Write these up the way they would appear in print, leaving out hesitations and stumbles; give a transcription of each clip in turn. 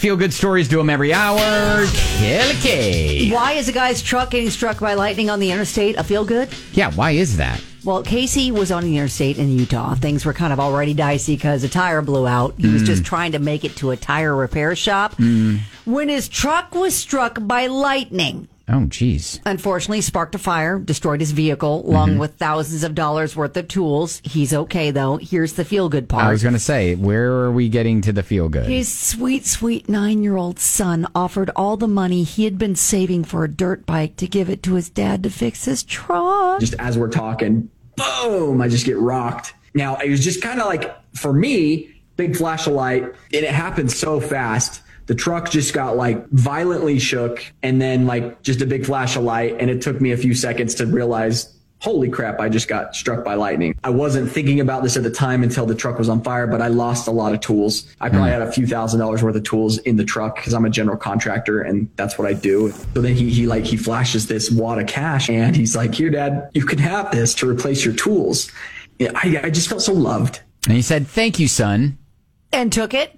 Feel good stories, do them every hour. Killy. Why is a guy's truck getting struck by lightning on the interstate a feel good? Yeah, why is that? Well, Casey was on the interstate in Utah. Things were kind of already dicey because a tire blew out. He was just trying to make it to a tire repair shop when his truck was struck by lightning. Oh, geez. Unfortunately, sparked a fire, destroyed his vehicle, along with thousands of dollars worth of tools. He's okay, though. Here's the feel-good part. I was going to say, where are we getting to the feel-good? His sweet, sweet 9-year-old son offered all the money he had been saving for a dirt bike to give it to his dad to fix his truck. Just as we're talking, boom, I just get rocked. Now, it was just kind of like, for me, big flash of light, and it happened so fast. The truck just got like violently shook and then like just a big flash of light. And it took me a few seconds to realize, holy crap, I just got struck by lightning. I wasn't thinking about this at the time until the truck was on fire, but I lost a lot of tools. I probably had a few $1,000s worth of tools in the truck because I'm a general contractor and that's what I do. So then he flashes this wad of cash and he's like, here, Dad, you can have this to replace your tools. I just felt so loved. And he said, thank you, son. And took it.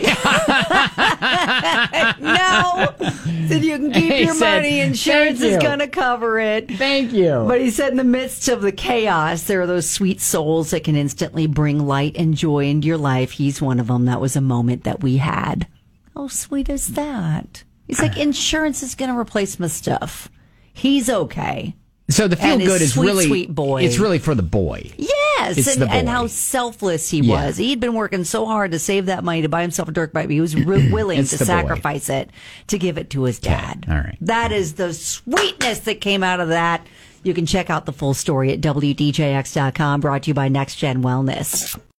No. Said you can keep your money. Insurance is going to cover it. Thank you. But he said in the midst of the chaos, there are those sweet souls that can instantly bring light and joy into your life. He's one of them. That was a moment that we had. How sweet is that? He's like, insurance is going to replace my stuff. He's okay. So the feel good is sweet, really, sweet boy. It's really for the boy. Yes, and how selfless he was. He'd been working so hard to save that money to buy himself a dirt bike, but he was willing to sacrifice it to give it to his dad. All right. That is the sweetness that came out of that. You can check out the full story at WDJX.com, brought to you by Next Gen Wellness.